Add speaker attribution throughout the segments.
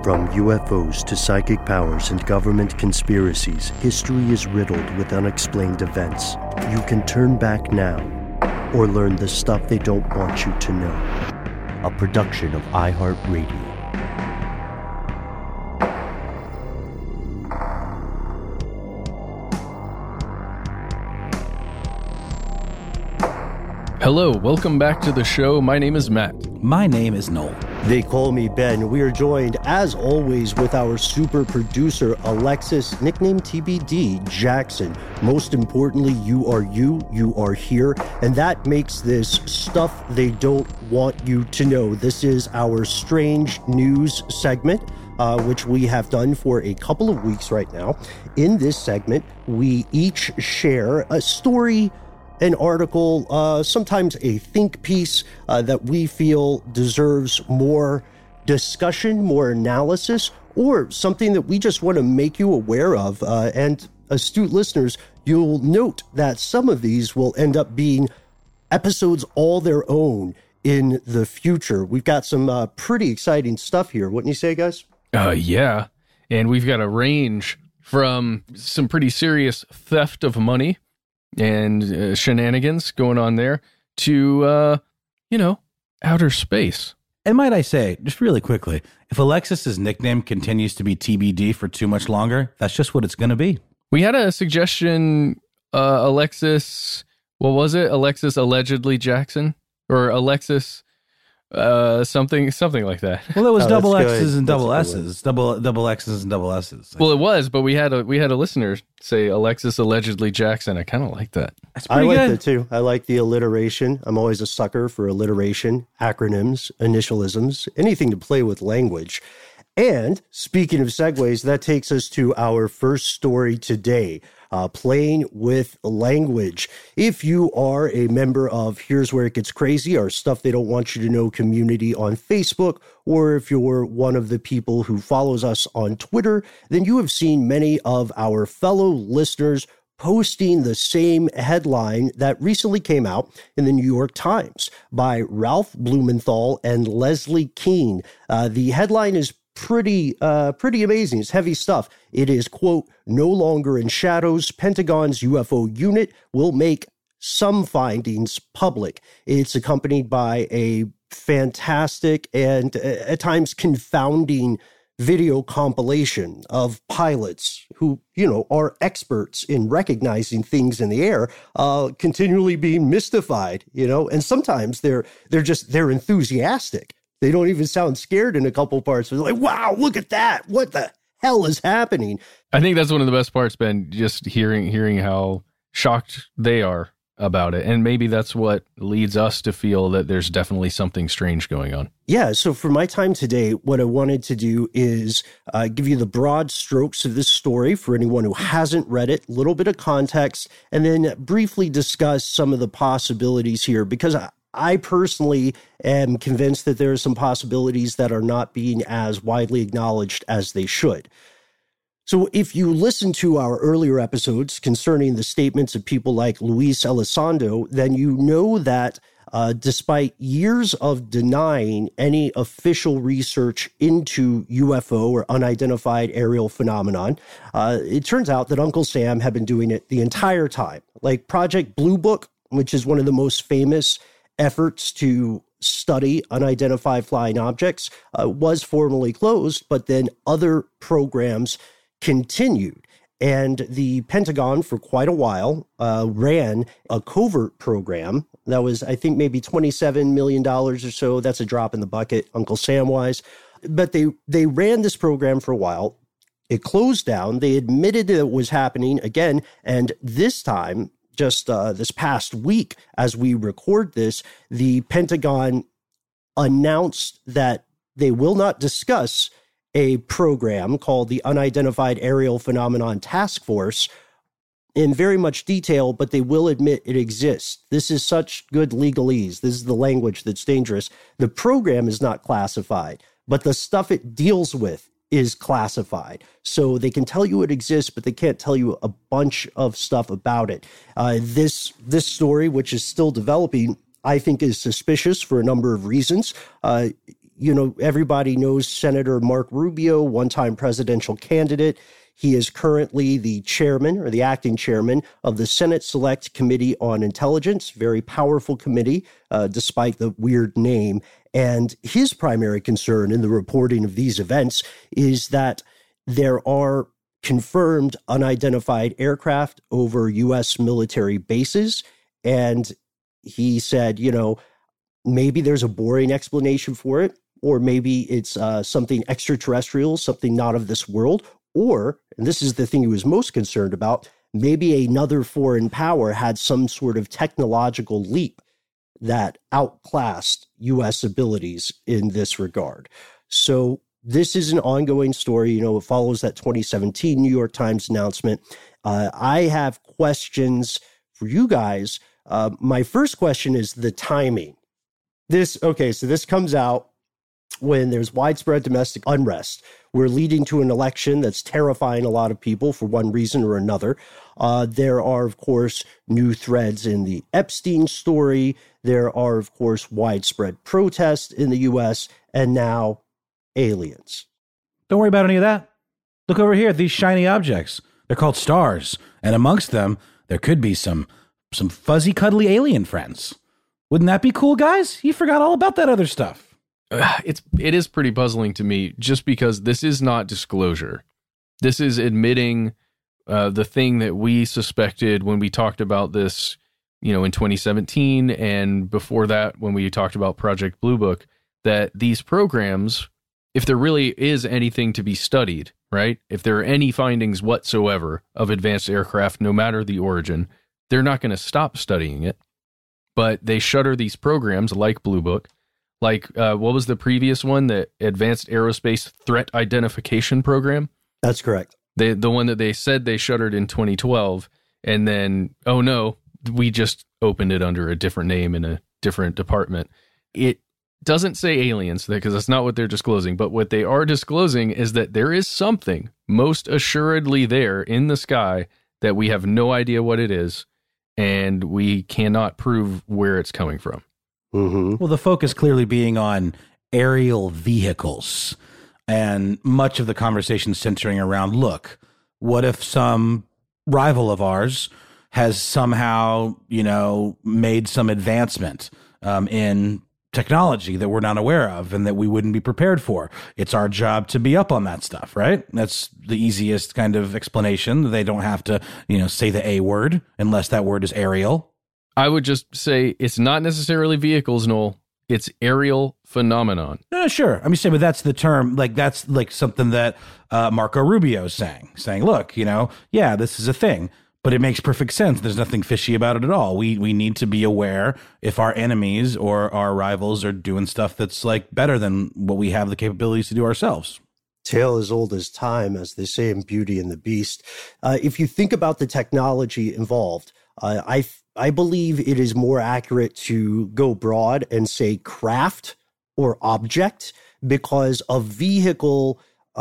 Speaker 1: From UFOs to psychic powers and government conspiracies, history is riddled with unexplained events. You can turn back now or learn the stuff they don't want you to know. A production of iHeartRadio.
Speaker 2: Hello, welcome back to the show. My name is Matt.
Speaker 3: My name is Noel.
Speaker 1: They call me Ben. We are joined, as always, with our super producer, Alexis, nicknamed TBD, Jackson. Most importantly, you are here, and that makes this stuff they don't want you to know. This is our strange news segment, which we have done for a couple of weeks right now. In this segment, we each share a story, an article, sometimes a think piece that we feel deserves more discussion, more analysis, or something that we just want to make you aware of. And astute listeners, you'll note that some of these will end up being episodes all their own in the future. We've got some pretty exciting stuff here. Wouldn't you say, guys?
Speaker 2: Yeah. And we've got a range from some pretty serious theft of money and shenanigans going on there to, outer space.
Speaker 3: And might I say, just really quickly, if Alexis's nickname continues to be TBD for too much longer, that's just what it's going to be.
Speaker 2: We had a suggestion, Alexis, what was it? Alexis Allegedly Jackson? Or Alexis something like that.
Speaker 3: Well, it was double X's and double S's. Double X's and double S's.
Speaker 2: Well, it was, but we had a listener say Alexis Allegedly Jackson. I kind of like that.
Speaker 3: That's pretty good.
Speaker 1: I like that too. I like the alliteration. I'm always a sucker for alliteration, acronyms, initialisms, anything to play with language. And speaking of segues, that takes us to our first story today. Playing with language. If you are a member of Here's Where It Gets Crazy, our Stuff They Don't Want You to Know community on Facebook, or if you're one of the people who follows us on Twitter, then you have seen many of our fellow listeners posting the same headline that recently came out in the New York Times by Ralph Blumenthal and Leslie Kean. The headline is pretty amazing. It's heavy stuff. It is, quote, "No longer in shadows, Pentagon's UFO unit will make some findings public." It's accompanied by a fantastic and at times confounding video compilation of pilots who, are experts in recognizing things in the air, continually being mystified, and sometimes they're enthusiastic. They don't even sound scared in a couple parts. They're like, wow, look at that. What the hell is happening?
Speaker 2: I think that's one of the best parts, Ben, just hearing how shocked they are about it. And maybe that's what leads us to feel that there's definitely something strange going on.
Speaker 1: Yeah, so for my time today, what I wanted to do is give you the broad strokes of this story for anyone who hasn't read it, a little bit of context, and then briefly discuss some of the possibilities here, because I personally am convinced that there are some possibilities that are not being as widely acknowledged as they should. So if you listen to our earlier episodes concerning the statements of people like Luis Elizondo, then you know that despite years of denying any official research into UFO or unidentified aerial phenomenon, it turns out that Uncle Sam had been doing it the entire time. Like Project Blue Book, which is one of the most famous efforts to study unidentified flying objects, was formally closed, but then other programs continued. And the Pentagon, for quite a while, ran a covert program that was, I think, maybe $27 million or so. That's a drop in the bucket, Uncle Sam-wise. But they ran this program for a while. It closed down. They admitted that it was happening again. And this time, just this past week, as we record this, the Pentagon announced that they will not discuss a program called the Unidentified Aerial Phenomenon Task Force in very much detail, but they will admit it exists. This is such good legalese. This is the language that's dangerous. The program is not classified, but the stuff it deals with is classified. So they can tell you it exists, but they can't tell you a bunch of stuff about it. This story, which is still developing, I think is suspicious for a number of reasons. everybody knows Senator Mark Rubio, one-time presidential candidate. He is currently the chairman or the acting chairman of the Senate Select Committee on Intelligence, very powerful committee, despite the weird name. And his primary concern in the reporting of these events is that there are confirmed unidentified aircraft over U.S. military bases. And he said, maybe there's a boring explanation for it, or maybe it's something extraterrestrial, something not of this world, or, and this is the thing he was most concerned about, maybe another foreign power had some sort of technological leap that outclassed U.S. abilities in this regard. So this is an ongoing story. It follows that 2017 New York Times announcement. I have questions for you guys. My first question is the timing. So this comes out when there's widespread domestic unrest. We're leading to an election that's terrifying a lot of people for one reason or another. There are, of course, new threads in the Epstein story. There are, of course, widespread protests in the U.S., and now aliens.
Speaker 3: Don't worry about any of that. Look over here at these shiny objects. They're called stars, and amongst them, there could be some fuzzy, cuddly alien friends. Wouldn't that be cool, guys? You forgot all about that other stuff.
Speaker 2: It is pretty puzzling to me, just because this is not disclosure. This is admitting the thing that we suspected when we talked about this, in 2017, and before that when we talked about Project Blue Book, that these programs, if there really is anything to be studied, right? If there are any findings whatsoever of advanced aircraft, no matter the origin, they're not going to stop studying it. But they shutter these programs like Blue Book. Like, what was the previous one? The Advanced Aerospace Threat Identification Program?
Speaker 1: That's correct.
Speaker 2: The one that they said they shuttered in 2012. And then, oh no, we just opened it under a different name in a different department. It doesn't say aliens, because that's not what they're disclosing. But what they are disclosing is that there is something most assuredly there in the sky that we have no idea what it is. And we cannot prove where it's coming from.
Speaker 1: Mm-hmm.
Speaker 3: Well, the focus clearly being on aerial vehicles, and much of the conversation centering around, look, what if some rival of ours has somehow, made some advancement in technology that we're not aware of and that we wouldn't be prepared for? It's our job to be up on that stuff, right? That's the easiest kind of explanation. They don't have to, say the A word unless that word is aerial.
Speaker 2: I would just say it's not necessarily vehicles, Noel. It's aerial phenomenon.
Speaker 3: Sure. But that's the term. That's something that Marco Rubio is saying, look, this is a thing, but it makes perfect sense. There's nothing fishy about it at all. We need to be aware if our enemies or our rivals are doing stuff that's better than what we have the capabilities to do ourselves.
Speaker 1: Tale as old as time, as they say in Beauty and the Beast. If you think about the technology involved, I believe it is more accurate to go broad and say craft or object, because a vehicle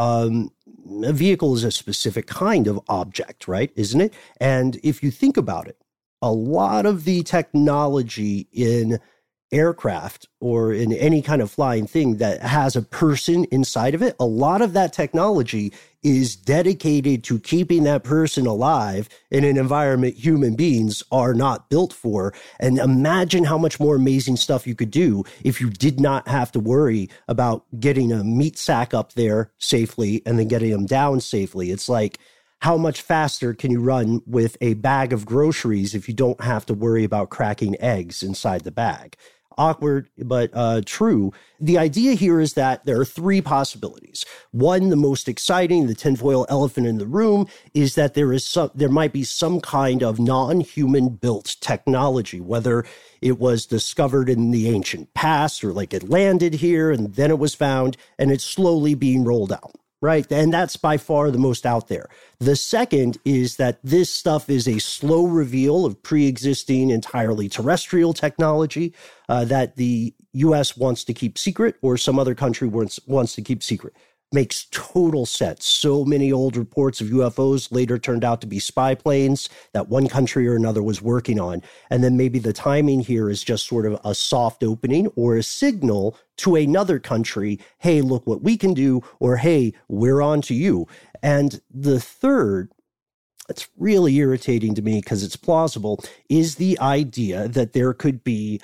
Speaker 1: is a specific kind of object, right? Isn't it? And if you think about it, a lot of the technology in aircraft or in any kind of flying thing that has a person inside of it, a lot of that technology is dedicated to keeping that person alive in an environment human beings are not built for. And imagine how much more amazing stuff you could do if you did not have to worry about getting a meat sack up there safely and then getting them down safely. It's like, how much faster can you run with a bag of groceries if you don't have to worry about cracking eggs inside the bag? Awkward, but true. The idea here is that there are three possibilities. One, the most exciting, the tinfoil elephant in the room, is that there might be some kind of non-human built technology, whether it was discovered in the ancient past or it landed here and then it was found and it's slowly being rolled out. Right. And that's by far the most out there. The second is that this stuff is a slow reveal of pre-existing entirely terrestrial technology that the U.S. wants to keep secret or some other country wants to keep secret. makes total sense. So many old reports of UFOs later turned out to be spy planes that one country or another was working on. And then maybe the timing here is just sort of a soft opening or a signal to another country, hey, look what we can do, or hey, we're on to you. And the third, it's really irritating to me because it's plausible, is the idea that there could be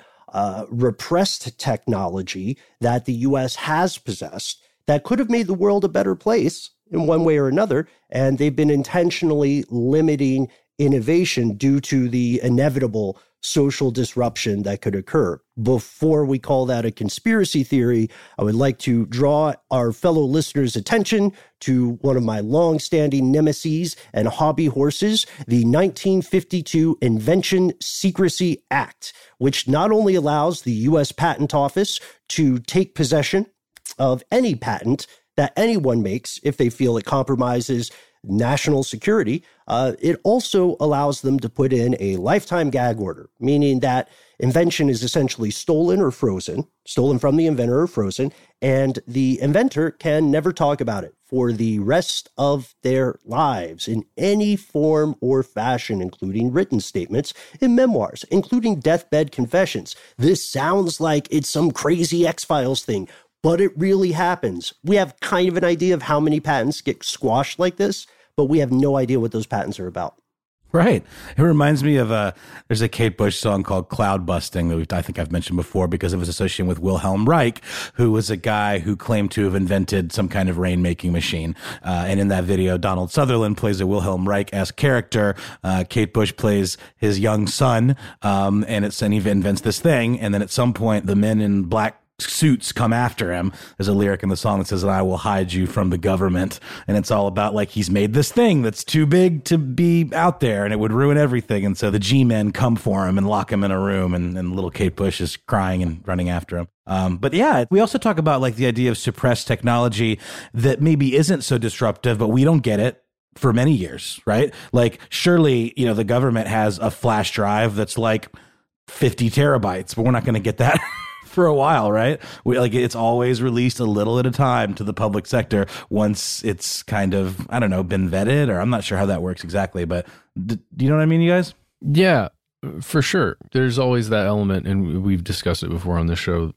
Speaker 1: repressed technology that the U.S. has possessed that could have made the world a better place in one way or another, and they've been intentionally limiting innovation due to the inevitable social disruption that could occur. Before we call that a conspiracy theory, I would like to draw our fellow listeners' attention to one of my long-standing nemeses and hobby horses, the 1952 Invention Secrecy Act, which not only allows the U.S. Patent Office to take possession of any patent that anyone makes if they feel it compromises national security, it also allows them to put in a lifetime gag order, meaning that invention is essentially stolen or frozen, stolen from the inventor or frozen, and the inventor can never talk about it for the rest of their lives in any form or fashion, including written statements in memoirs, including deathbed confessions. This sounds like it's some crazy X-Files thing, but it really happens. We have kind of an idea of how many patents get squashed like this, but we have no idea what those patents are about.
Speaker 3: Right. It reminds me of there's a Kate Bush song called Cloud Busting that I think I've mentioned before because it was associated with Wilhelm Reich, who was a guy who claimed to have invented some kind of rain-making machine. And in that video, Donald Sutherland plays a Wilhelm Reich-esque character. Kate Bush plays his young son, and he invents this thing. And then at some point, the men in black suits come after him. There's a lyric in the song that says, "I will hide you from the government." And it's all about like he's made this thing that's too big to be out there and it would ruin everything. And so the G-men come for him and lock him in a room, and little Kate Bush is crying and running after him. But yeah, we also talk about like the idea of suppressed technology that maybe isn't so disruptive, but we don't get it for many years, right? Like surely, the government has a flash drive that's like 50 terabytes, but we're not going to get that for a while, right? It's always released a little at a time to the public sector once it's kind of, I don't know, been vetted, or I'm not sure how that works exactly, but do you know what I mean, you guys?
Speaker 2: Yeah, for sure. There's always that element, and we've discussed it before on the show.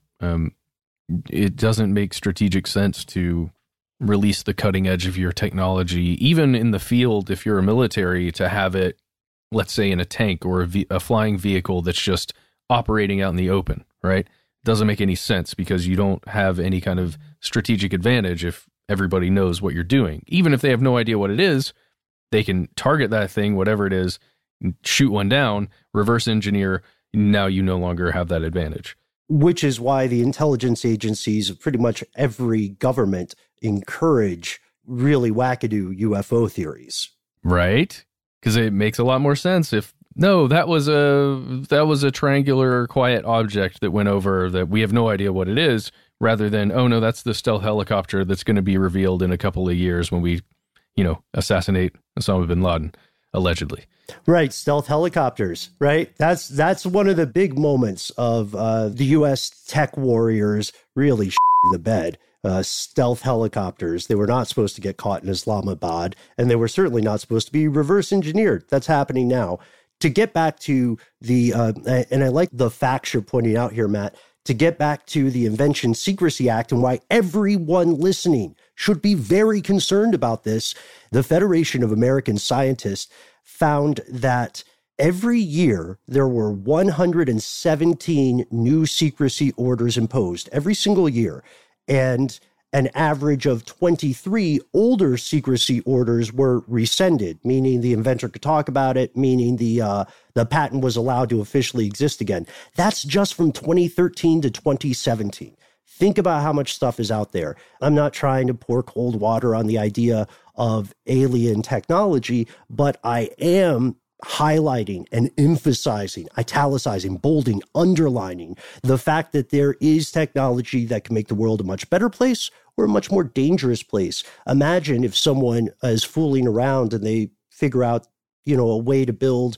Speaker 2: It doesn't make strategic sense to release the cutting edge of your technology, even in the field, if you're a military, to have it, let's say, in a tank or a flying vehicle that's just operating out in the open, right? Doesn't make any sense because you don't have any kind of strategic advantage if everybody knows what you're doing. Even if they have no idea what it is, they can target that thing, whatever it is, shoot one down, reverse engineer. Now you no longer have that advantage.
Speaker 1: Which is why the intelligence agencies of pretty much every government encourage really wackadoo UFO theories.
Speaker 2: Right? Because it makes a lot more sense if, no, that was a triangular quiet object that went over that we have no idea what it is, rather than, oh no, that's the stealth helicopter that's going to be revealed in a couple of years when we, assassinate Osama bin Laden, allegedly.
Speaker 1: Right, stealth helicopters, right? That's one of the big moments of the U.S. tech warriors really shitting the bed. Stealth helicopters. They were not supposed to get caught in Islamabad, and they were certainly not supposed to be reverse engineered. That's happening now. To get back to the, and I like the facts you're pointing out here, Matt, to get back to the Invention Secrecy Act and why everyone listening should be very concerned about this, the Federation of American Scientists found that every year there were 117 new secrecy orders imposed, every single year. And an average of 23 older secrecy orders were rescinded, meaning the inventor could talk about it, meaning the patent was allowed to officially exist again. That's just from 2013 to 2017. Think about how much stuff is out there. I'm not trying to pour cold water on the idea of alien technology, but I am highlighting and emphasizing, italicizing, bolding, underlining the fact that there is technology that can make the world a much better place or a much more dangerous place. Imagine if someone is fooling around and they figure out, a way to build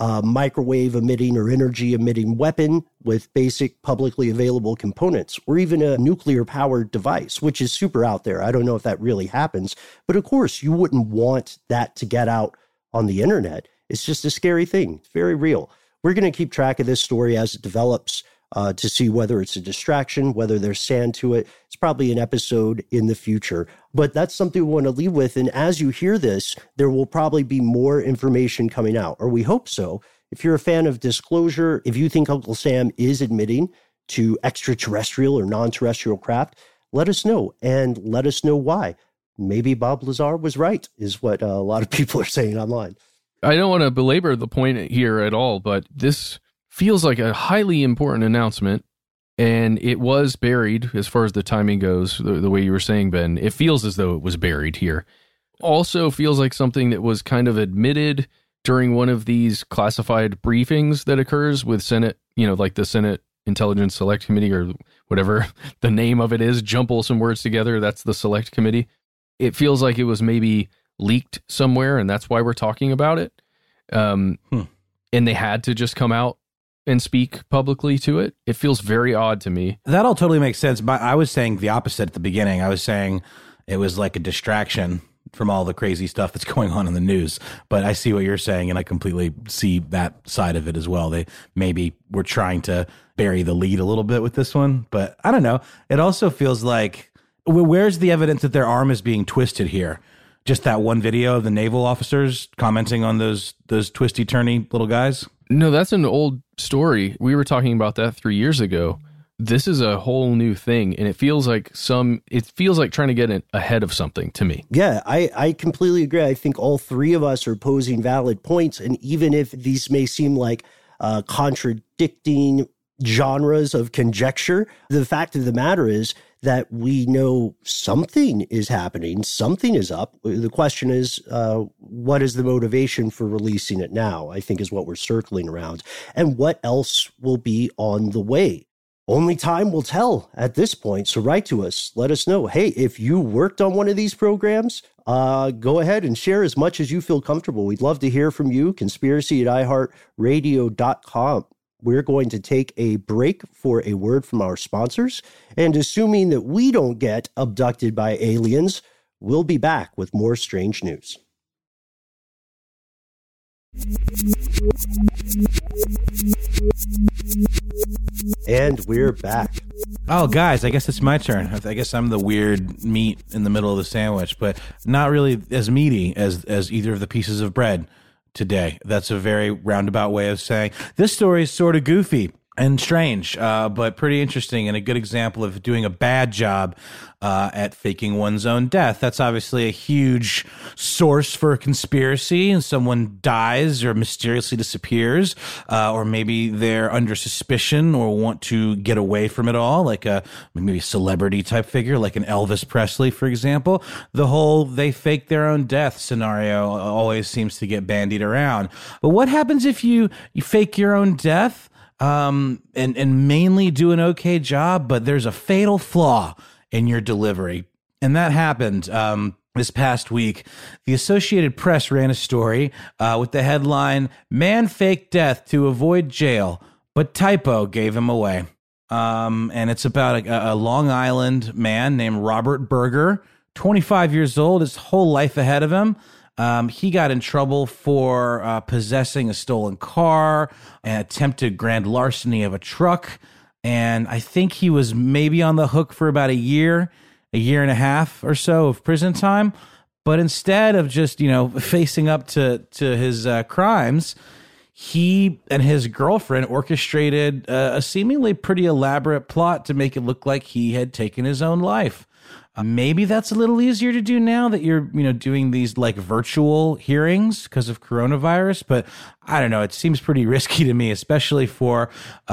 Speaker 1: microwave emitting or energy emitting weapon with basic publicly available components, or even a nuclear powered device, which is super out there. I don't know if that really happens, but of course you wouldn't want that to get out on the internet. It's just a scary thing. It's very real. We're going to keep track of this story as it develops to see whether it's a distraction, whether there's sand to it. It's probably an episode in the future, but that's something we want to leave with. And as you hear this, there will probably be more information coming out, or we hope so. If you're a fan of disclosure, if you think Uncle Sam is admitting to extraterrestrial or non-terrestrial craft, let us know, and let us know why. Maybe Bob Lazar was right, is what a lot of people are saying online.
Speaker 2: I don't want to belabor the point here at all, but this feels like a highly important announcement, and it was buried as far as the timing goes, the way you were saying, Ben. It feels as though it was buried here. Also feels like something that was kind of admitted during one of these classified briefings that occurs with Senate, like the Senate Intelligence Select Committee or whatever the name of it is, jumble some words together. That's the Select Committee. It feels like it was maybe leaked somewhere, and that's why we're talking about it. And they had to just come out and speak publicly to it. It feels very odd to me.
Speaker 3: That all totally makes sense. But I was saying the opposite at the beginning. I was saying it was like a distraction from all the crazy stuff that's going on in the news. But I see what you're saying, and I completely see that side of it as well. They maybe were trying to bury the lead a little bit with this one. But I don't know. It also feels like, where's the evidence that their arm is being twisted here? Just that one video of the naval officers commenting on those twisty turny little guys?
Speaker 2: No, that's an old story. We were talking about that 3 years ago. This is a whole new thing, and it feels like trying to get ahead of something to me.
Speaker 1: Yeah, I completely agree. I think all three of us are posing valid points, and even if these may seem like contradicting genres of conjecture, the fact of the matter is that we know something is happening, something is up. The question is, what is the motivation for releasing it now, I think is what we're circling around. And what else will be on the way? Only time will tell at this point. So write to us. Let us know. Hey, if you worked on one of these programs, go ahead and share as much as you feel comfortable. We'd love to hear from you. Conspiracy@iHeartRadio.com. We're going to take a break for a word from our sponsors. And assuming that we don't get abducted by aliens, we'll be back with more strange news. And we're back.
Speaker 3: Oh, guys, I guess it's my turn. I guess I'm the weird meat in the middle of the sandwich, but not really as meaty as either of the pieces of bread today. That's a very roundabout way of saying this story is sort of goofy and strange, but pretty interesting and a good example of doing a bad job at faking one's own death. That's obviously a huge source for a conspiracy, and someone dies or mysteriously disappears, or maybe they're under suspicion or want to get away from it all, like maybe a celebrity type figure, like an Elvis Presley, for example. The whole they fake their own death scenario always seems to get bandied around. But what happens if you fake your own death? And mainly do an okay job, but there's a fatal flaw in your delivery. And that happened this past week. The Associated Press ran a story with the headline, "Man Faked Death to Avoid Jail, but Typo Gave Him Away." And it's about a Long Island man named Robert Berger, 25 years old, his whole life ahead of him. He got in trouble for possessing a stolen car and attempted grand larceny of a truck. And I think he was maybe on the hook for about a year and a half or so of prison time. But instead of just, facing up to his crimes, he and his girlfriend orchestrated a seemingly pretty elaborate plot to make it look like he had taken his own life. Maybe that's a little easier to do now that you're, doing these like virtual hearings because of coronavirus. But I don't know. It seems pretty risky to me, especially for,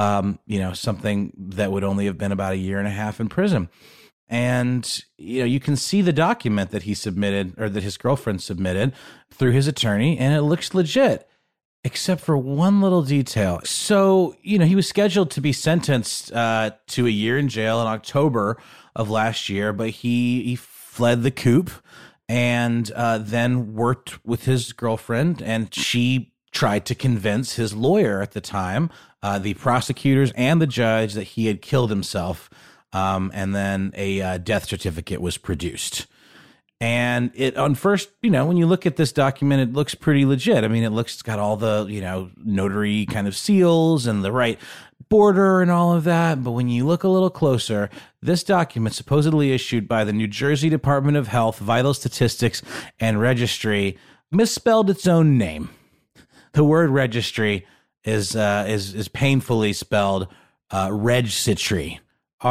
Speaker 3: something that would only have been about a year and a half in prison. And, you can see the document that he submitted or that his girlfriend submitted through his attorney, and it looks legit, except for one little detail. So, he was scheduled to be sentenced to a year in jail in October of last year, but he fled the coop and then worked with his girlfriend, and she tried to convince his lawyer at the time, the prosecutors and the judge, that he had killed himself. And then a death certificate was produced. And it, on first, when you look at this document, it looks pretty legit. I mean, it's got all the, notary kind of seals and the right border and all of that. But when you look a little closer, this document, supposedly issued by the New Jersey Department of Health, Vital Statistics and Registry, misspelled its own name. The word registry is painfully spelled Regsitry,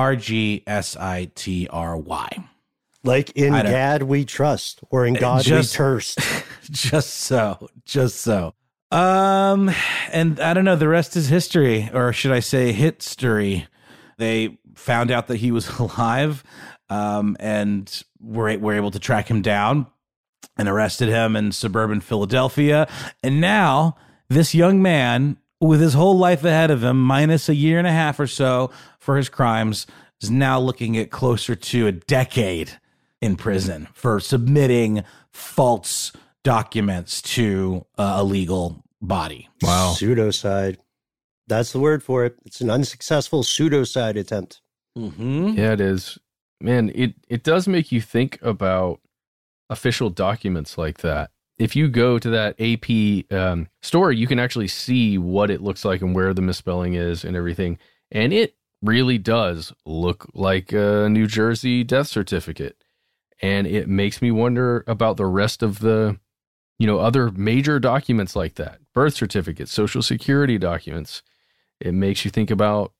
Speaker 3: RGSITRY.
Speaker 1: Like in Gad we trust, or in God we thirst.
Speaker 3: Just so. And I don't know, the rest is history, or should I say hitstory. They found out that he was alive, and were able to track him down and arrested him in suburban Philadelphia. And now this young man, with his whole life ahead of him, minus a year and a half or so for his crimes, is now looking at closer to a decade in prison for submitting false documents to a legal body.
Speaker 2: Wow.
Speaker 1: Pseudocide. That's the word for it. It's an unsuccessful pseudocide attempt.
Speaker 3: Mm-hmm.
Speaker 2: Yeah, it is. Man, it does make you think about official documents like that. If you go to that AP story, you can actually see what it looks like and where the misspelling is and everything. And it really does look like a New Jersey death certificate. And it makes me wonder about the rest of the, other major documents like that. Birth certificates, social security documents. It makes you think about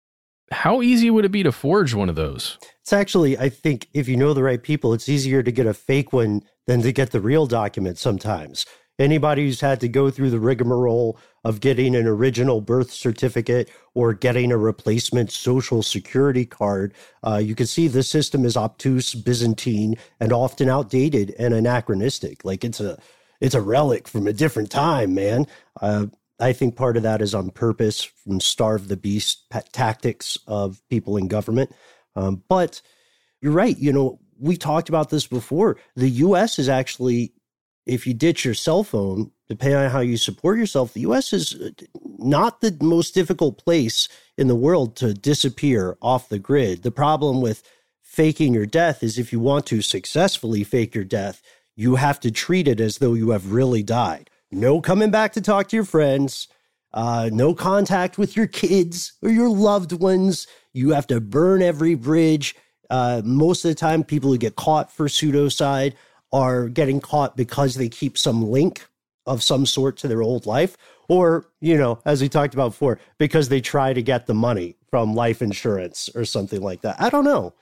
Speaker 2: how easy would it be to forge one of those?
Speaker 1: It's actually, I think, if you know the right people, it's easier to get a fake one than to get the real document sometimes. Anybody who's had to go through the rigmarole of getting an original birth certificate or getting a replacement social security card, you can see the system is obtuse, Byzantine, and often outdated and anachronistic. Like it's a relic from a different time, man. I think part of that is on purpose, from starve the beast tactics of people in government. But you're right. We talked about this before. The U.S. is actually, if you ditch your cell phone, depending on how you support yourself, the U.S. is not the most difficult place in the world to disappear off the grid. The problem with faking your death is if you want to successfully fake your death, you have to treat it as though you have really died. No coming back to talk to your friends, no contact with your kids or your loved ones. You have to burn every bridge. Most of the time, people who get caught for pseudocide are getting caught because they keep some link of some sort to their old life, or, as we talked about before, because they try to get the money from life insurance or something like that. I don't know,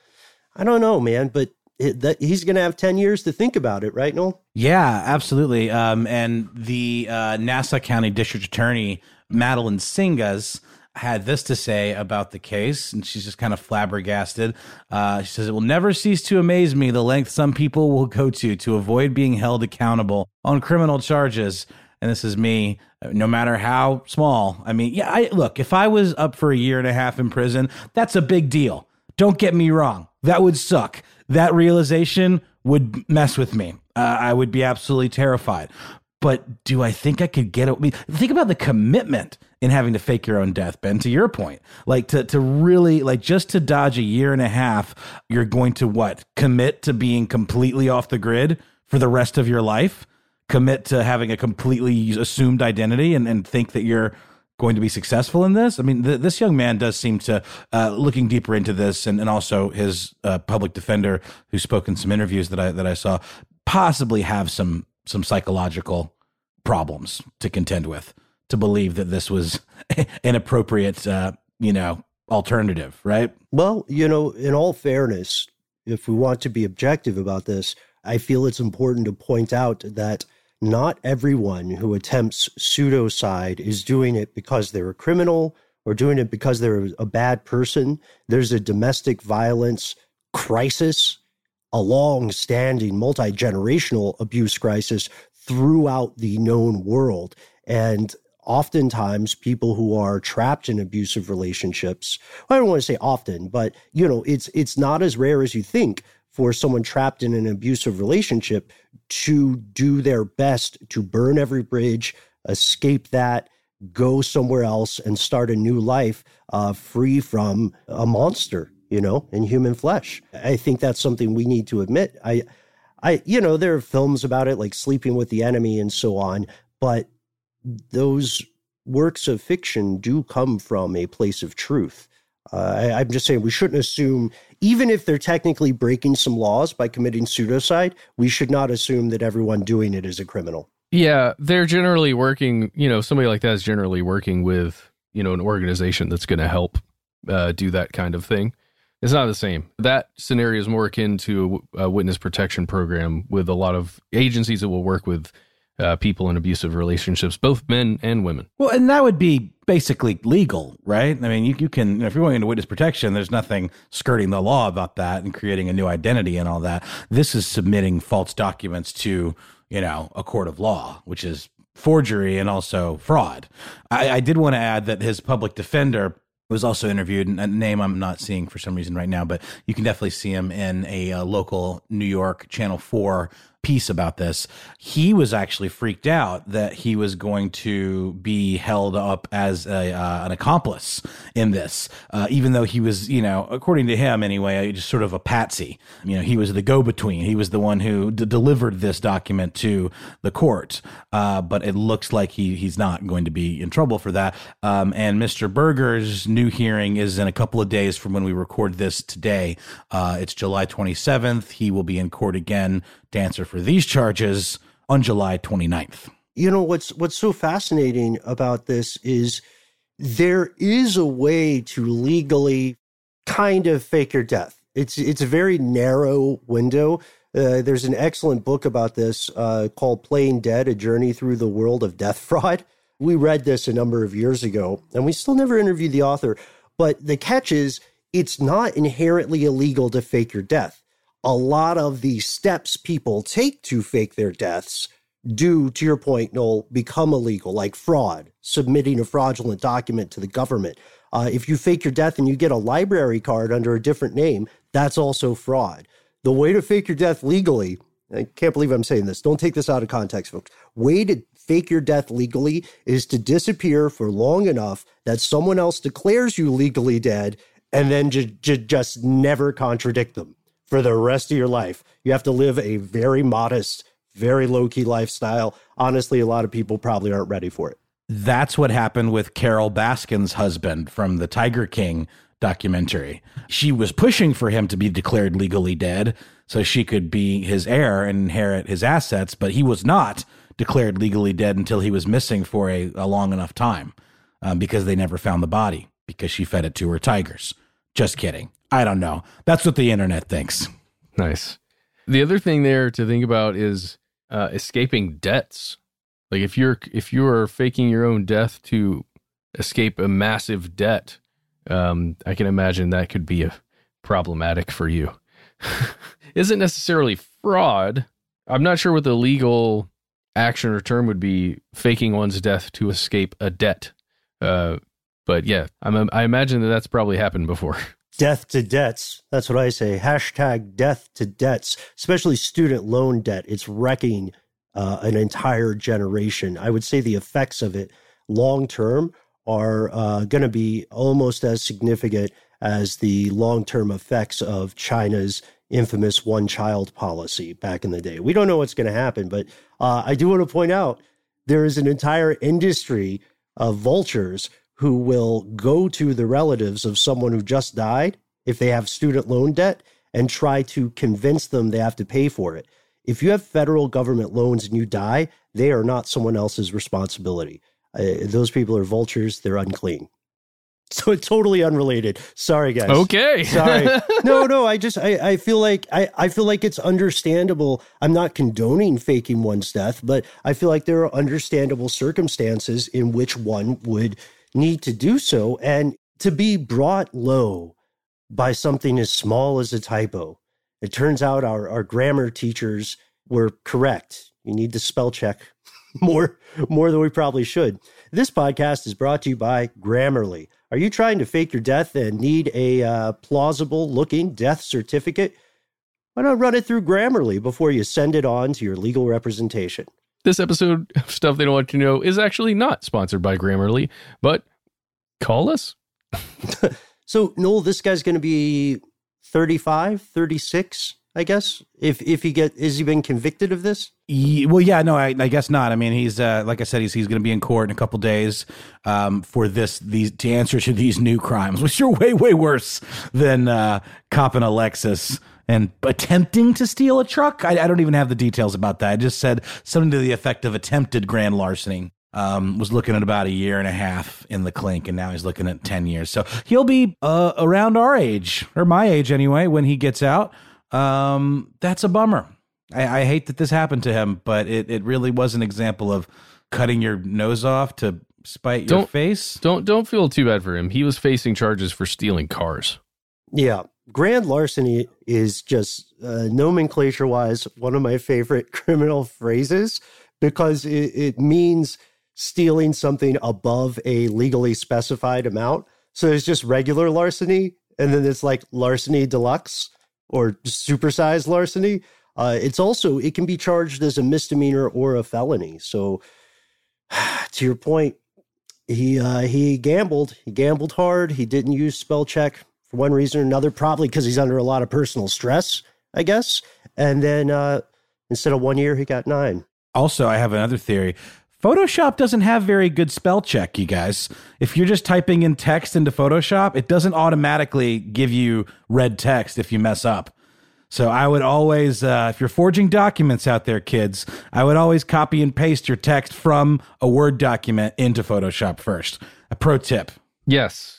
Speaker 1: man, but he's going to have 10 years to think about it, right, Noel?
Speaker 3: Yeah, absolutely. And the Nassau County District Attorney, Madeline Singas, had this to say about the case, and she's just kind of flabbergasted. She says, "It will never cease to amaze me the length some people will go to avoid being held accountable on criminal charges." And this is me, no matter how small. I mean, look, if I was up for a year and a half in prison, that's a big deal. Don't get me wrong. That would suck. That realization would mess with me. I would be absolutely terrified. But do I think I could get it? Think about the commitment in having to fake your own death, Ben, to your point. Like to really, like just to dodge a year and a half, you're going to what? Commit to being completely off the grid for the rest of your life? Commit to having a completely assumed identity and think that you're going to be successful in this? I mean, this young man does seem to, looking deeper into this, and also his public defender who spoke in some interviews that I saw, possibly have some psychological problems to contend with, to believe that this was an appropriate, alternative, right?
Speaker 1: Well, in all fairness, if we want to be objective about this, I feel it's important to point out that not everyone who attempts pseudocide is doing it because they're a criminal or doing it because they're a bad person. There's a domestic violence crisis, a long-standing multi-generational abuse crisis throughout the known world. And oftentimes people who are trapped in abusive relationships, I don't want to say often, but it's not as rare as you think for someone trapped in an abusive relationship to do their best to burn every bridge, escape that, go somewhere else and start a new life free from a monster, in human flesh. I think that's something we need to admit. There are films about it, like Sleeping with the Enemy and so on, but those works of fiction do come from a place of truth. I'm just saying we shouldn't assume, even if they're technically breaking some laws by committing pseudocide, we should not assume that everyone doing it is a criminal.
Speaker 2: Yeah, they're generally working, somebody like that is generally working with, an organization that's going to help do that kind of thing. It's not the same. That scenario is more akin to a witness protection program with a lot of agencies that will work with people in abusive relationships, both men and women.
Speaker 3: Well, and that would be basically legal, right? I mean, you can, if you're going into witness protection, there's nothing skirting the law about that and creating a new identity and all that. This is submitting false documents to, a court of law, which is forgery and also fraud. I did want to add that his public defender was also interviewed, and a name I'm not seeing for some reason right now, but you can definitely see him in a local New York Channel 4 piece about this. He was actually freaked out that he was going to be held up as an accomplice in this, even though he was, according to him anyway, just sort of a patsy. He was the go-between. He was the one who delivered this document to the court, but it looks like he's not going to be in trouble for that. And Mr. Berger's new hearing is in a couple of days from when we record this today. It's July 27th. He will be in court again to answer for these charges on July 29th.
Speaker 1: What's so fascinating about this is there is a way to legally kind of fake your death. It's a very narrow window. There's an excellent book about this called Playing Dead, A Journey Through the World of Death Fraud. We read this a number of years ago, and we still never interviewed the author. But the catch is, it's not inherently illegal to fake your death. A lot of the steps people take to fake their deaths do, to your point, Noel, become illegal, like fraud, submitting a fraudulent document to the government. If you fake your death and you get a library card under a different name, that's also fraud. The way to fake your death legally, I can't believe I'm saying this, don't take this out of context, folks. Way to fake your death legally is to disappear for long enough that someone else declares you legally dead and then just never contradict them. For the rest of your life, you have to live a very modest, very low-key lifestyle. Honestly, a lot of people probably aren't ready for it.
Speaker 3: That's what happened with Carol Baskin's husband from the Tiger King documentary. She was pushing for him to be declared legally dead so she could be his heir and inherit his assets, but he was not declared legally dead until he was missing for a long enough time because they never found the body because she fed it to her tigers. Just kidding. I don't know. That's what the internet thinks.
Speaker 2: Nice. The other thing there to think about is escaping debts. Like if you're faking your own death to escape a massive debt, I can imagine that could be problematic for you. Isn't necessarily fraud. I'm not sure what the legal action or term would be, faking one's death to escape a debt. But yeah, I imagine that's probably happened before.
Speaker 1: Death to debts. That's what I say. Hashtag death to debts, especially student loan debt. It's wrecking an entire generation. I would say the effects of it long term are going to be almost as significant as the long-term effects of China's infamous one-child policy back in the day. We don't know what's going to happen, but I do want to point out there is an entire industry of vultures who will go to the relatives of someone who just died, if they have student loan debt, and try to convince them they have to pay for it. If you have federal government loans and you die, they are not someone else's responsibility. Those people are vultures. They're unclean. So it's totally unrelated. Sorry, guys.
Speaker 2: Okay.
Speaker 1: Sorry. No. I feel like it's understandable. I'm not condoning faking one's death, but I feel like there are understandable circumstances in which one would need to do so, and to be brought low by something as small as a typo. It turns out our grammar teachers were correct. You need to spell check more than we probably should. This podcast is brought to you by Grammarly. Are you trying to fake your death and need a plausible-looking death certificate? Why not run it through Grammarly before you send it on to your legal representation?
Speaker 2: This episode of Stuff They Don't Want You to Know is actually not sponsored by Grammarly, but call us.
Speaker 1: So, Noel, this guy's going to be 35, 36, I guess, if has he been convicted of this?
Speaker 3: Well, yeah, no, I guess not. I mean, he's like I said, he's going to be in court in a couple days for to answer to these new crimes, which are way worse than copping a Lexus and attempting to steal a truck. I don't even have the details about that. I just said something to the effect of attempted grand larceny. Was looking at about 1.5 years in the clink, and now he's looking at 10 years. So he'll be around our age, or my age anyway, when he gets out. That's a bummer. I hate that this happened to him, but it really was an example of cutting your nose off to spite your face.
Speaker 2: Don't feel too bad for him. He was facing charges for stealing cars.
Speaker 1: Yeah. Grand larceny is just nomenclature-wise one of my favorite criminal phrases because it means stealing something above a legally specified amount. So there's just regular larceny, and then it's like larceny deluxe or supersized larceny. It can be charged as a misdemeanor or a felony. So to your point, he gambled. He gambled hard. He didn't use spell check for one reason or another, probably because he's under a lot of personal stress, I guess. And then instead of 1 year, he got 9.
Speaker 3: Also, I have another theory. Photoshop doesn't have very good spell check, you guys. If you're just typing in text into Photoshop, it doesn't automatically give you red text if you mess up. So I would always, if you're forging documents out there, kids, I would always copy and paste your text from a Word document into Photoshop first. A pro tip.
Speaker 2: Yes.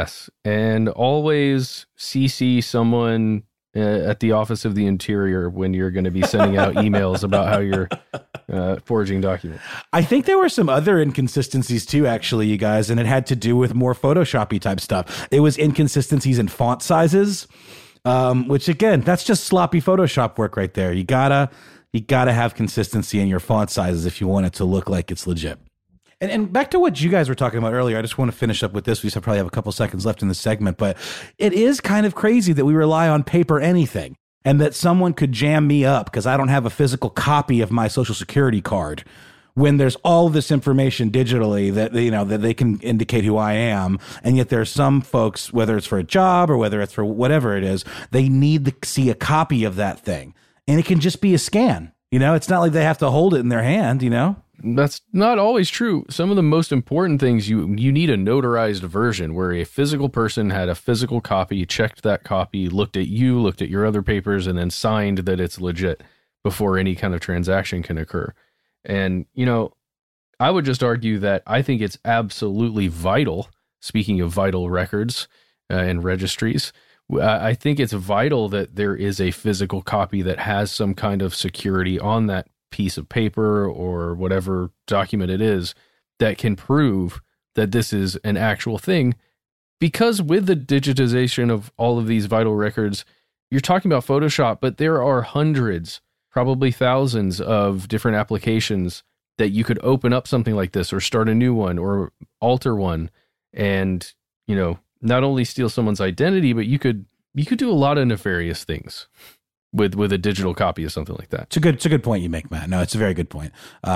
Speaker 2: And always CC someone at the Office of the Interior when you're going to be sending out emails about how you're forging documents.
Speaker 3: I think there were some other inconsistencies too, actually, you guys, and it had to do with more Photoshop-y type stuff. It was inconsistencies in font sizes, which again, that's just sloppy Photoshop work right there. You gotta have consistency in your font sizes if you want it to look like it's legit. And back to what you guys were talking about earlier, I just want to finish up with this. We probably have a couple seconds left in this segment, but it is kind of crazy that we rely on paper anything and that someone could jam me up because I don't have a physical copy of my Social Security card when there's all this information digitally that they can indicate who I am. And yet there's some folks, whether it's for a job or whether it's for whatever it is, they need to see a copy of that thing. And it can just be a scan. It's not like they have to hold it in their hand,
Speaker 2: That's not always true. Some of the most important things, you need a notarized version where a physical person had a physical copy, checked that copy, looked at your other papers, and then signed that it's legit before any kind of transaction can occur. And, I would just argue that I think it's absolutely vital, speaking of vital records and registries, I think it's vital that there is a physical copy that has some kind of security on that piece of paper or whatever document it is that can prove that this is an actual thing. Because with the digitization of all of these vital records, you're talking about Photoshop, but there are hundreds, probably thousands of different applications that you could open up something like this or start a new one or alter one and, not only steal someone's identity, but you could do a lot of nefarious things with a digital copy of something like that.
Speaker 3: It's a good point you make, Matt. No, it's a very good point.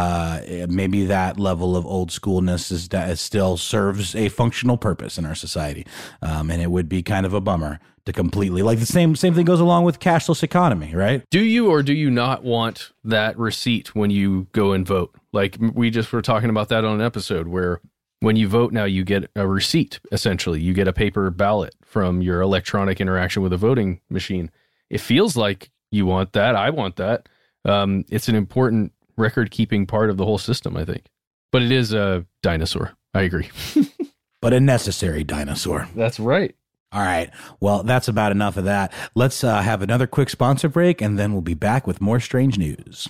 Speaker 3: Maybe that level of old schoolness is still serves a functional purpose in our society. And it would be kind of a bummer to completely, like the same thing goes along with cashless economy, right?
Speaker 2: Do you or do you not want that receipt when you go and vote? Like we just were talking about that on an episode where when you vote now, you get a receipt, essentially. You get a paper ballot from your electronic interaction with a voting machine. It feels like you want that. I want that. It's an important record-keeping part of the whole system, I think. But it is a dinosaur. I agree.
Speaker 3: But a necessary dinosaur.
Speaker 2: That's right.
Speaker 3: All right. Well, that's about enough of that. Let's have another quick sponsor break, and then we'll be back with more strange news.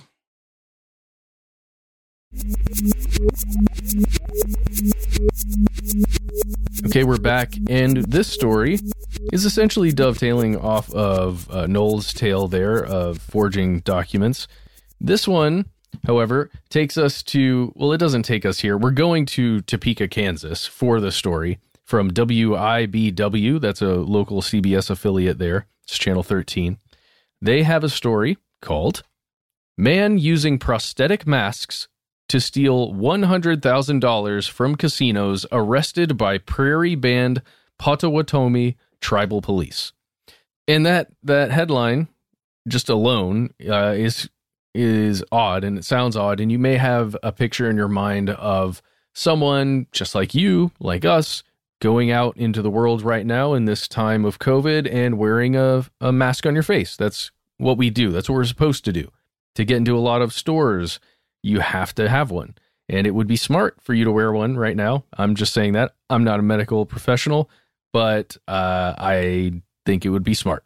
Speaker 2: Okay, we're back, and this story is essentially dovetailing off of Noel's tale there of forging documents. This one, however, takes us to, well, it doesn't take us here. We're going to Topeka, Kansas for the story from WIBW. That's a local CBS affiliate there. It's Channel 13. They have a story called Man using prosthetic masks to steal $100,000 from casinos arrested by Prairie Band Potawatomi Tribal Police. And that headline just alone is odd, and it sounds odd, and you may have a picture in your mind of someone just like you, like us, going out into the world right now in this time of COVID and wearing a mask on your face. That's what we do. That's what we're supposed to do. To get into a lot of stores, you have to have one. And it would be smart for you to wear one right now. I'm just saying that. I'm not a medical professional, but I think it would be smart.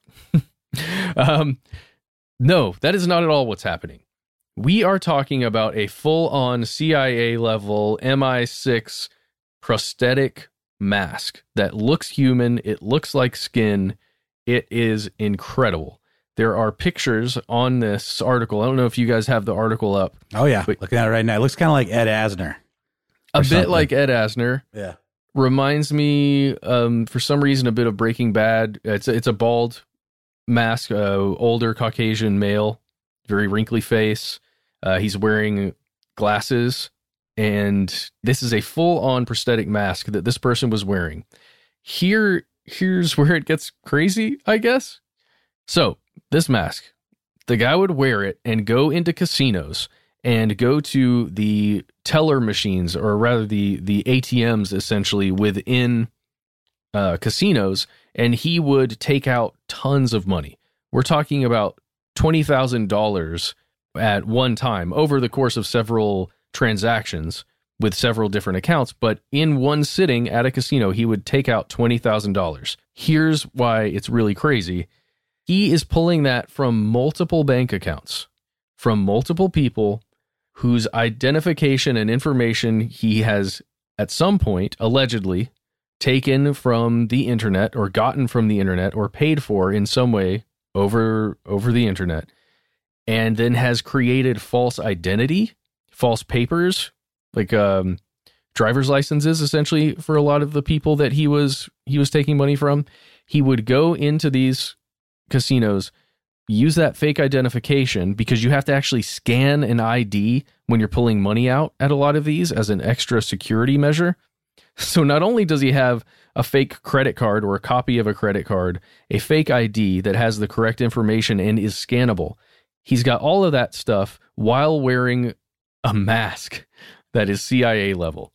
Speaker 2: No, that is not at all what's happening. We are talking about a full-on CIA level MI6 prosthetic mask that looks human. It looks like skin. It is incredible. There are pictures on this article. I don't know if you guys have the article up.
Speaker 3: Oh, yeah. Looking at it right now. It looks kind of like Ed Asner.
Speaker 2: A bit like Ed Asner.
Speaker 3: Yeah.
Speaker 2: Reminds me, for some reason, a bit of Breaking Bad. It's a bald mask, older Caucasian male, very wrinkly face. He's wearing glasses, and this is a full-on prosthetic mask that this person was wearing. Here's where it gets crazy, I guess. So, this mask, the guy would wear it and go into casinos and go to the teller machines, or rather the ATMs essentially within casinos, and he would take out tons of money. We're talking about $20,000 at one time over the course of several transactions with several different accounts, but in one sitting at a casino, he would take out $20,000. Here's why it's really crazy. He is pulling that from multiple bank accounts, from multiple people whose identification and information he has at some point allegedly taken from the internet or gotten from the internet or paid for in some way over the internet, and then has created false identity, false papers, like driver's licenses, essentially, for a lot of the people that he was taking money from. He would go into these casinos, use that fake identification, because you have to actually scan an ID when you're pulling money out at a lot of these as an extra security measure. So not only does he have a fake credit card or a copy of a credit card, a fake ID that has the correct information and is scannable, he's got all of that stuff while wearing a mask that is CIA level.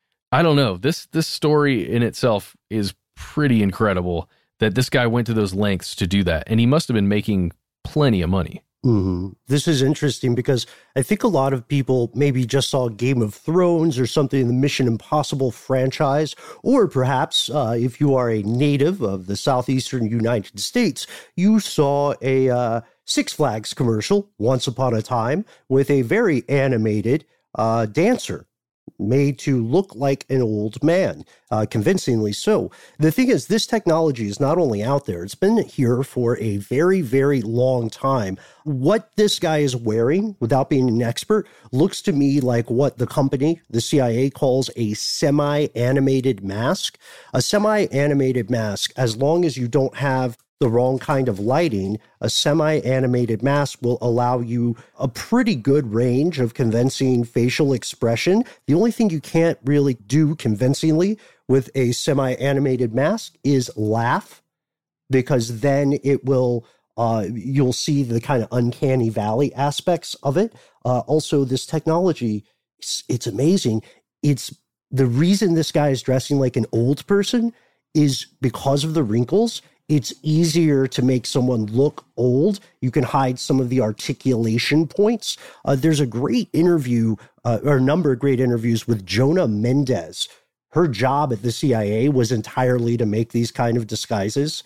Speaker 2: I don't know. This story in itself is pretty incredible that this guy went to those lengths to do that. And he must have been making plenty of money.
Speaker 1: Mm-hmm. This is interesting because I think a lot of people maybe just saw Game of Thrones or something in the Mission Impossible franchise, or perhaps if you are a native of the southeastern United States, you saw a Six Flags commercial once upon a time with a very animated dancer made to look like an old man, convincingly so. The thing is, this technology is not only out there, it's been here for a very, very long time. What this guy is wearing, without being an expert, looks to me like what the company, the CIA, calls a semi-animated mask. A semi-animated mask, as long as you don't have the wrong kind of lighting, a semi-animated mask will allow you a pretty good range of convincing facial expression. The only thing you can't really do convincingly with a semi-animated mask is laugh, because then it will, you'll see the kind of uncanny valley aspects of it. Also, this technology, it's amazing. It's the reason this guy is dressing like an old person is because of the wrinkles. It's easier to make someone look old. You can hide some of the articulation points. There's a great interview, or a number of great interviews with Jonah Mendez. Her job at the CIA was entirely to make these kind of disguises.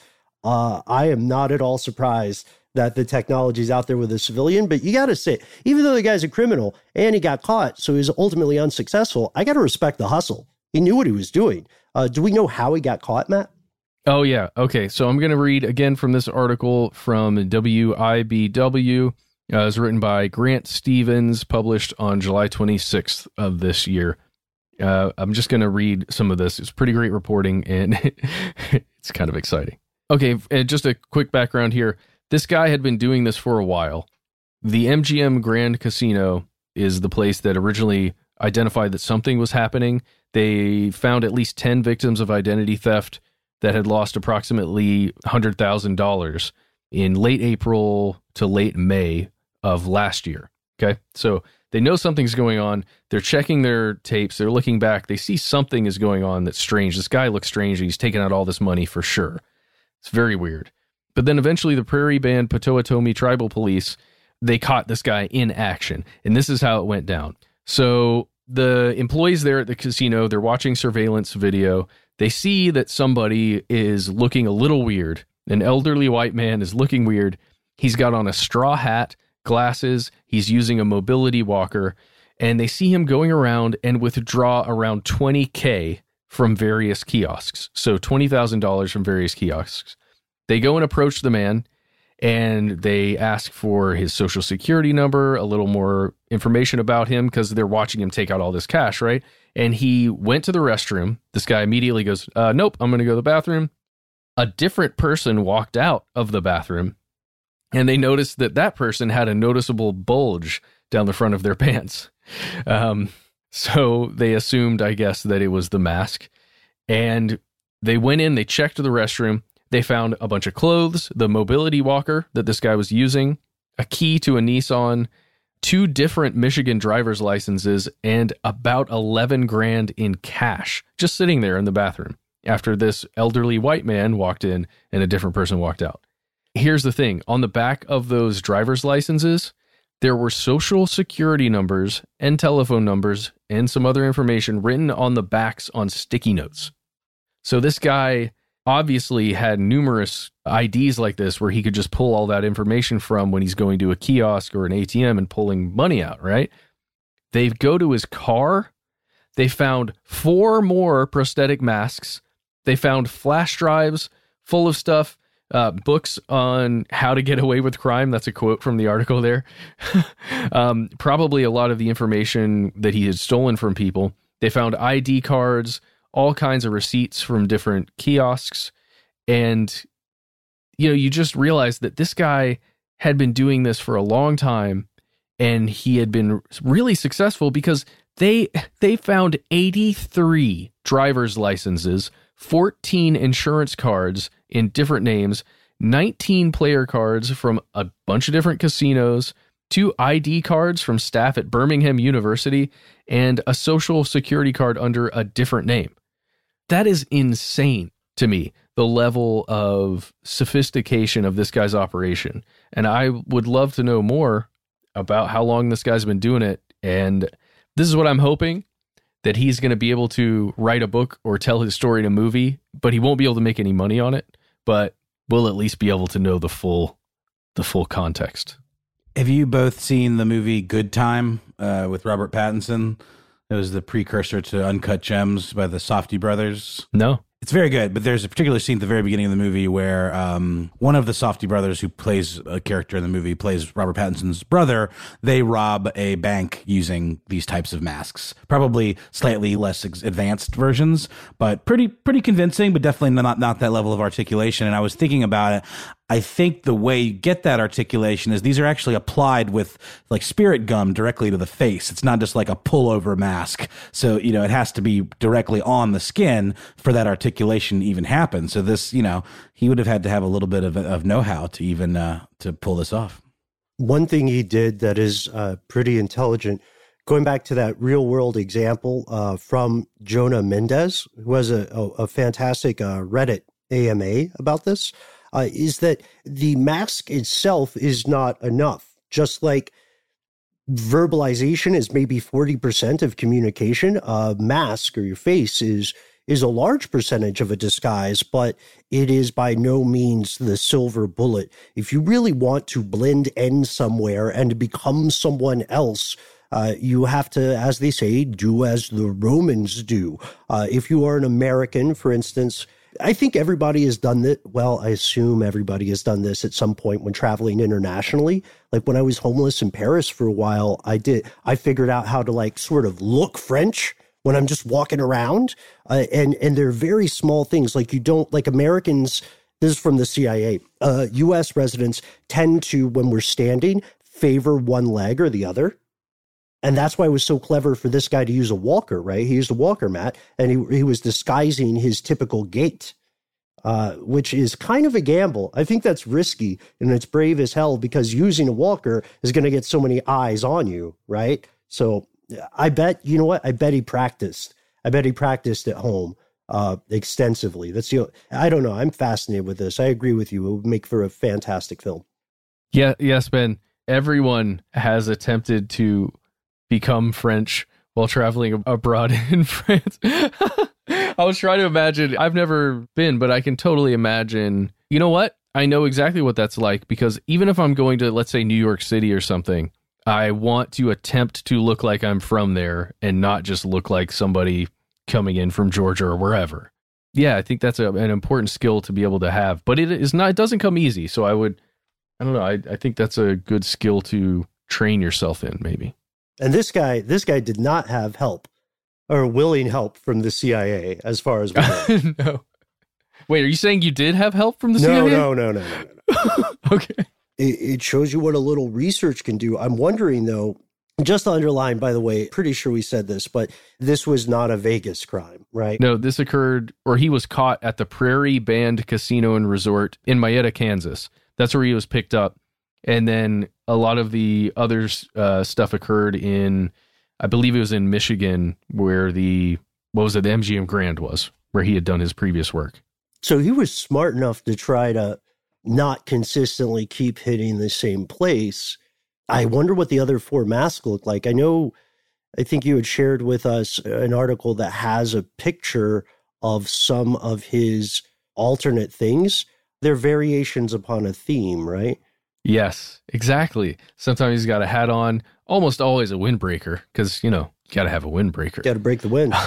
Speaker 1: I am not at all surprised that the technology is out there with a civilian, but you got to say, even though the guy's a criminal and he got caught, so he's ultimately unsuccessful, I got to respect the hustle. He knew what he was doing. Do we know how he got caught, Matt?
Speaker 2: Oh, yeah. Okay, so I'm going to read again from this article from WIBW. It was written by Grant Stevens, published on July 26th of this year. I'm just going to read some of this. It's pretty great reporting, and it's kind of exciting. Okay, and just a quick background here. This guy had been doing this for a while. the MGM Grand Casino is the place that originally identified that something was happening. They found at least 10 victims of identity theft that had lost approximately $100,000 in late April to late May of last year. Okay, so they know something's going on. They're checking their tapes. They're looking back. They see something is going on that's strange. This guy looks strange. He's taking out all this money for sure. It's very weird. But then eventually the Prairie Band Potawatomi Tribal Police, they caught this guy in action. And this is how it went down. So the employees there at the casino, they're watching surveillance video. They see that somebody is looking a little weird. An elderly white man is looking weird. He's got on a straw hat, glasses. He's using a mobility walker. And they see him going around and withdraw around $20,000 from various kiosks. So $20,000 from various kiosks. They go and approach the man, and they ask for his social security number, a little more information about him, because they're watching him take out all this cash, right? And he went to the restroom. This guy immediately goes, nope, I'm going to go to the bathroom. A different person walked out of the bathroom, and they noticed that that person had a noticeable bulge down the front of their pants. So they assumed, I guess, that it was the mask. And they went in, they checked the restroom. They found a bunch of clothes, the mobility walker that this guy was using, a key to a Nissan, 2 different Michigan driver's licenses, and about $11,000 in cash just sitting there in the bathroom after this elderly white man walked in and a different person walked out. Here's the thing. On the back of those driver's licenses, there were social security numbers and telephone numbers and some other information written on the backs on sticky notes. So this guy obviously had numerous IDs like this where he could just pull all that information from when he's going to a kiosk or an ATM and pulling money out, right? They go to his car. They found 4 more prosthetic masks. They found flash drives full of stuff, books on how to get away with crime. That's a quote from the article there. Probably a lot of the information that he had stolen from people. They found ID cards, all kinds of receipts from different kiosks. And, you know, you just realize that this guy had been doing this for a long time, and he had been really successful because they found 83 driver's licenses, 14 insurance cards in different names, 19 player cards from a bunch of different casinos, 2 ID cards from staff at Birmingham University, and a social security card under a different name. That is insane to me, the level of sophistication of this guy's operation. And I would love to know more about how long this guy's been doing it. And this is what I'm hoping, that he's going to be able to write a book or tell his story in a movie, but he won't be able to make any money on it. But we'll at least be able to know the full context.
Speaker 3: Have you both seen the movie Good Time with Robert Pattinson? It was the precursor to Uncut Gems by the Safdie brothers.
Speaker 2: No.
Speaker 3: It's very good, but there's a particular scene at the very beginning of the movie where one of the Safdie brothers who plays a character in the movie, plays Robert Pattinson's brother. They rob a bank using these types of masks. Probably slightly less advanced versions, but pretty convincing, but definitely not that level of articulation. And I was thinking about it. I think the way you get that articulation is these are actually applied with like spirit gum directly to the face. It's not just like a pullover mask. So, you know, it has to be directly on the skin for that articulation to even happen. So this, you know, he would have had to have a little bit of know-how to even to pull this off.
Speaker 1: One thing he did that is pretty intelligent, going back to that real world example from Jonah Mendez, who has a fantastic Reddit AMA about this, is that the mask itself is not enough. Just like verbalization is maybe 40% of communication, a mask or your face is a large percentage of a disguise, but it is by no means the silver bullet. If you really want to blend in somewhere and become someone else, you have to, as they say, do as the Romans do. If you are an American, for instance, I think everybody has done that. Well, I assume everybody has done this at some point when traveling internationally. Like when I was homeless in Paris for a while, I figured out how to like sort of look French when I'm just walking around. And they're very small things. Like you don't, like Americans, this is from the CIA, U.S. residents tend to, when we're standing, favor one leg or the other. And that's why it was so clever for this guy to use a walker, right? He used a walker mat, and he was disguising his typical gait, which is kind of a gamble. I think that's risky, and it's brave as hell, because using a walker is going to get so many eyes on you, right? So I bet, you know what? I bet he practiced. I bet he practiced at home extensively. I don't know. I'm fascinated with this. I agree with you. It would make for a fantastic film.
Speaker 2: Yeah, yes, Ben. Everyone has attempted to become French while traveling abroad in France. I was trying to imagine. I've never been, but I can totally imagine. You know what? I know exactly what that's like, because even if I'm going to, let's say, New York City or something, I want to attempt to look like I'm from there and not just look like somebody coming in from Georgia or wherever. Yeah, I think that's an important skill to be able to have, but it doesn't come easy. So I don't know. I think that's a good skill to train yourself in, maybe.
Speaker 1: And this guy did not have help or willing help from the CIA, as far as we know.
Speaker 2: No. Wait, are you saying you did have help from the CIA?
Speaker 1: No.
Speaker 2: Okay.
Speaker 1: It shows you what a little research can do. I'm wondering, though, just to underline, by the way, pretty sure we said this, but this was not a Vegas crime, right?
Speaker 2: No, this occurred, or he was caught at the Prairie Band Casino and Resort in Mayetta, Kansas. That's where he was picked up. And then a lot of the other stuff occurred in, I believe it was in Michigan, where the MGM Grand was, where he had done his previous work.
Speaker 1: So he was smart enough to try to not consistently keep hitting the same place. I wonder what the other 4 masks look like. I think you had shared with us an article that has a picture of some of his alternate things. They're variations upon a theme, right?
Speaker 2: Yes, exactly. Sometimes he's got a hat on, almost always a windbreaker, because, you got to have a windbreaker.
Speaker 1: Got to break the wind.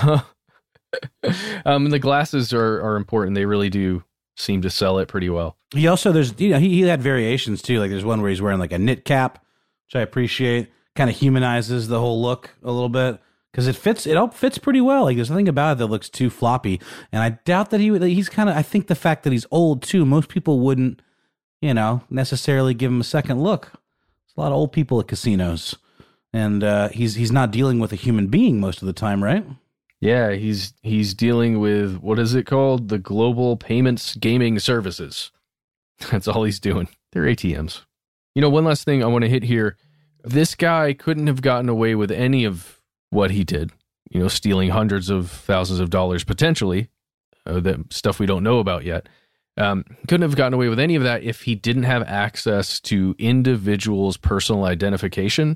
Speaker 2: And the glasses are important. They really do seem to sell it pretty well.
Speaker 3: He also, he had variations too. Like there's one where he's wearing like a knit cap, which I appreciate. Kind of humanizes the whole look a little bit, because it all fits pretty well. Like there's nothing about it that looks too floppy. And I doubt that he's kind of, I think the fact that he's old too, most people wouldn't, necessarily give him a second look. There's a lot of old people at casinos, and he's not dealing with a human being most of the time, right?
Speaker 2: Yeah, he's dealing with, what is it called? The Global Payments Gaming Services. That's all he's doing. They're ATMs. One last thing I want to hit here. This guy couldn't have gotten away with any of what he did, stealing hundreds of thousands of dollars potentially, that stuff we don't know about yet. Couldn't have gotten away with any of that if he didn't have access to individuals' personal identification.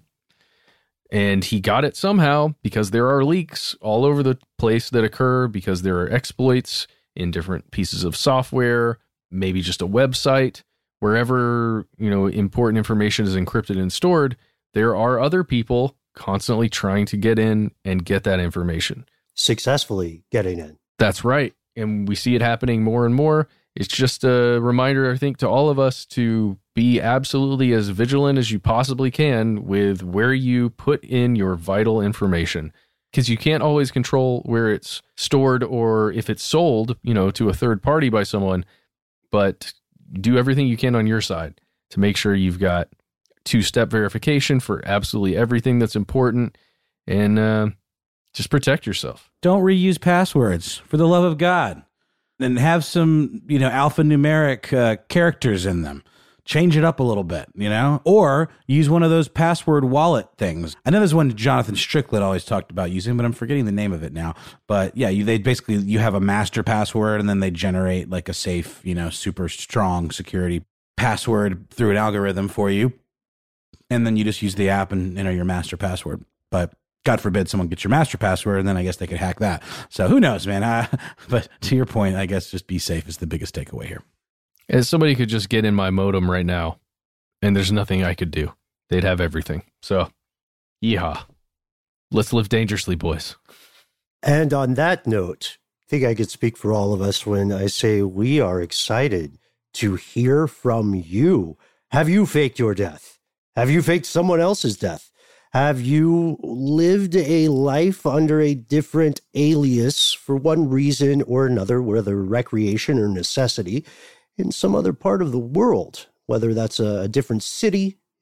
Speaker 2: And he got it somehow, because there are leaks all over the place that occur, because there are exploits in different pieces of software, maybe just a website. Wherever, important information is encrypted and stored, there are other people constantly trying to get in and get that information.
Speaker 1: Successfully getting in.
Speaker 2: That's right. And we see it happening more and more. It's just a reminder, I think, to all of us to be absolutely as vigilant as you possibly can with where you put in your vital information, because you can't always control where it's stored or if it's sold, to a third party by someone, but do everything you can on your side to make sure you've got 2-step verification for absolutely everything that's important, and just protect yourself.
Speaker 3: Don't reuse passwords, for the love of God. And have some, alphanumeric characters in them. Change it up a little bit, or use one of those password wallet things. I know there's one Jonathan Strickland always talked about using, but I'm forgetting the name of it now. But yeah, you have a master password, and then they generate like a safe, super strong security password through an algorithm for you. And then you just use the app and enter your master password. But God forbid someone gets your master password, and then I guess they could hack that. So who knows, man? But to your point, I guess just be safe is the biggest takeaway here.
Speaker 2: As somebody could just get in my modem right now, and there's nothing I could do. They'd have everything. So, yeehaw. Let's live dangerously, boys.
Speaker 1: And on that note, I think I could speak for all of us when I say we are excited to hear from you. Have you faked your death? Have you faked someone else's death? Have you lived a life under a different alias for one reason or another, whether recreation or necessity, in some other part of the world, whether that's a different city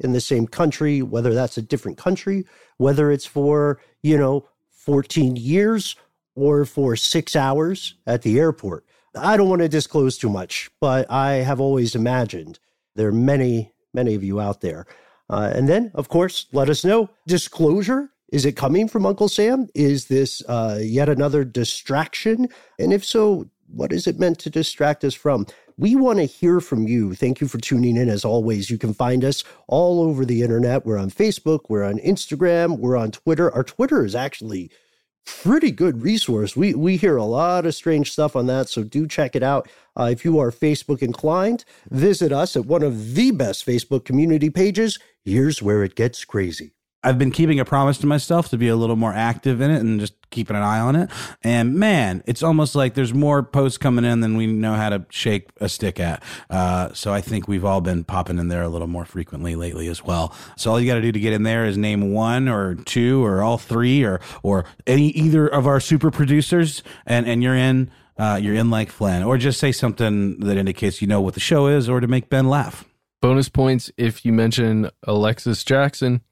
Speaker 1: in the same country, whether that's a different country, whether it's for, 14 years or for 6 hours at the airport. I don't want to disclose too much, but I have always imagined there are many, many of you out there. And then, of course, let us know. Disclosure, is it coming from Uncle Sam? Is this yet another distraction? And if so, what is it meant to distract us from? We want to hear from you. Thank you for tuning in. As always, you can find us all over the internet. We're on Facebook. We're on Instagram. We're on Twitter. Our Twitter is actually pretty good resource. We hear a lot of strange stuff on that, so do check it out. If you are Facebook inclined, visit us at one of the best Facebook community pages. Here's where it gets crazy.
Speaker 3: I've been keeping a promise to myself to be a little more active in it and just keeping an eye on it. And man, it's almost like there's more posts coming in than we know how to shake a stick at. So I think we've all been popping in there a little more frequently lately as well. So all you got to do to get in there is name one or two or all three or either of our super producers, and you're in like Flynn, or just say something that indicates you know what the show is, or to make Ben laugh.
Speaker 2: Bonus points if you mention Alexis Jackson.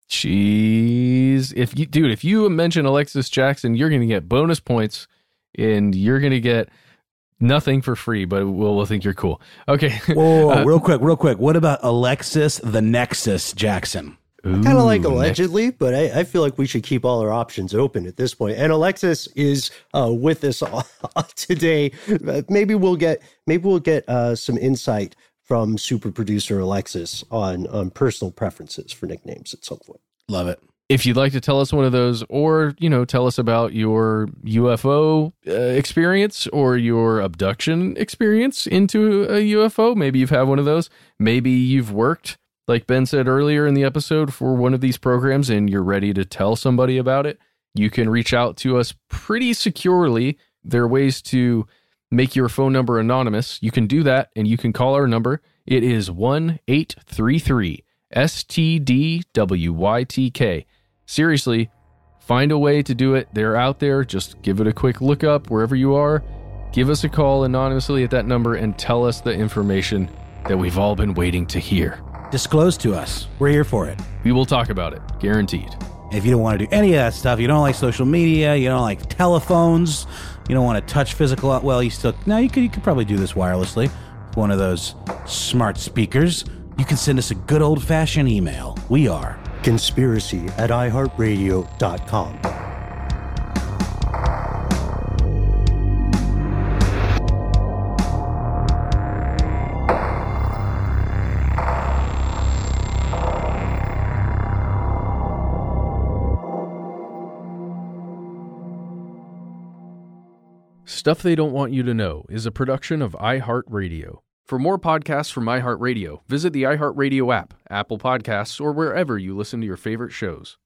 Speaker 2: If you mention Alexis Jackson, you're going to get bonus points, and you're going to get nothing for free, but we'll think you're cool. Okay.
Speaker 3: Whoa, real quick. What about Alexis the Nexus Jackson?
Speaker 1: Kind of like allegedly, but I feel like we should keep all our options open at this point. And Alexis is with us today. Maybe we'll get some insight from super producer Alexis on personal preferences for nicknames at some point.
Speaker 3: Love it.
Speaker 2: If you'd like to tell us one of those, or, tell us about your UFO experience or your abduction experience into a UFO, maybe you've had one of those. Maybe you've worked, like Ben said earlier in the episode, for one of these programs and you're ready to tell somebody about it. You can reach out to us pretty securely. There are ways to make your phone number anonymous. You can do that, and you can call our number. It is 1-833-STDWYTK. Seriously, find a way to do it. They're out there. Just give it a quick look up wherever you are. Give us a call anonymously at that number and tell us the information that we've all been waiting to hear.
Speaker 3: Disclose to us. We're here for it.
Speaker 2: We will talk about it. Guaranteed.
Speaker 3: If you don't want to do any of that stuff, you don't like social media, you don't like telephones, you don't want to touch physical, well, you could probably do this wirelessly. One of those smart speakers. You can send us a good old-fashioned email. We are
Speaker 1: conspiracy@iheartradio.com.
Speaker 2: Stuff They Don't Want You to Know is a production of iHeartRadio. For more podcasts from iHeartRadio, visit the iHeartRadio app, Apple Podcasts, or wherever you listen to your favorite shows.